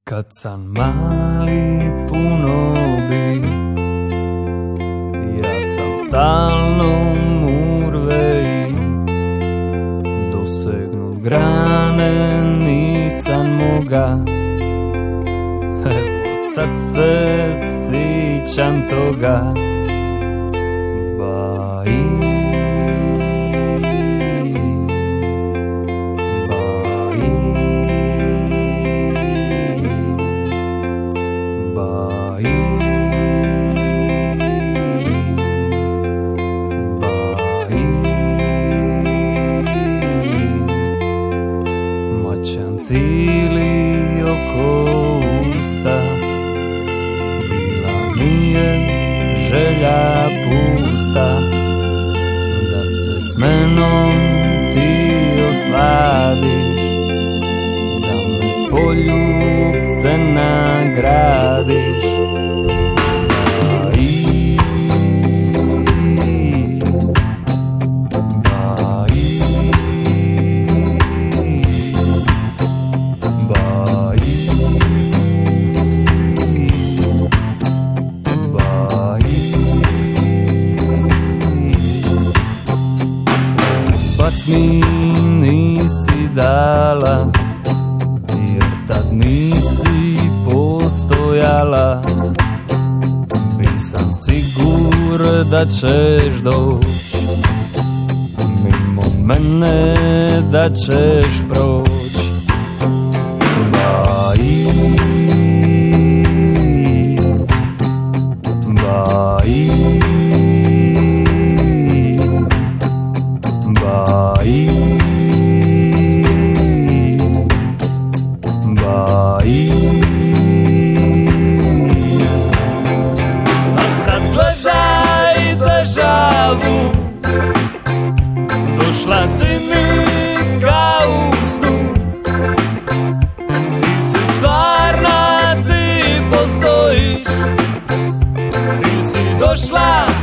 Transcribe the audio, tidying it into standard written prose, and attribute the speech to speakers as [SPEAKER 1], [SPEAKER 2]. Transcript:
[SPEAKER 1] Kad sam mali puno bi, ja sam stalno murvej, dosegnut grane nisam moga, evo sad se sjećam toga. Cili oko usta, bila mi je želja pusta, da se s menom ti osladiš, da me poljubce nagradiš. Mi nisi dala, jer tad nisi postojala. Nisam sigur da ćeš doć, mimo mene da ćeš proć. Došla si mi kao u snu, ti si stvarna, ti postojiš, ti si došla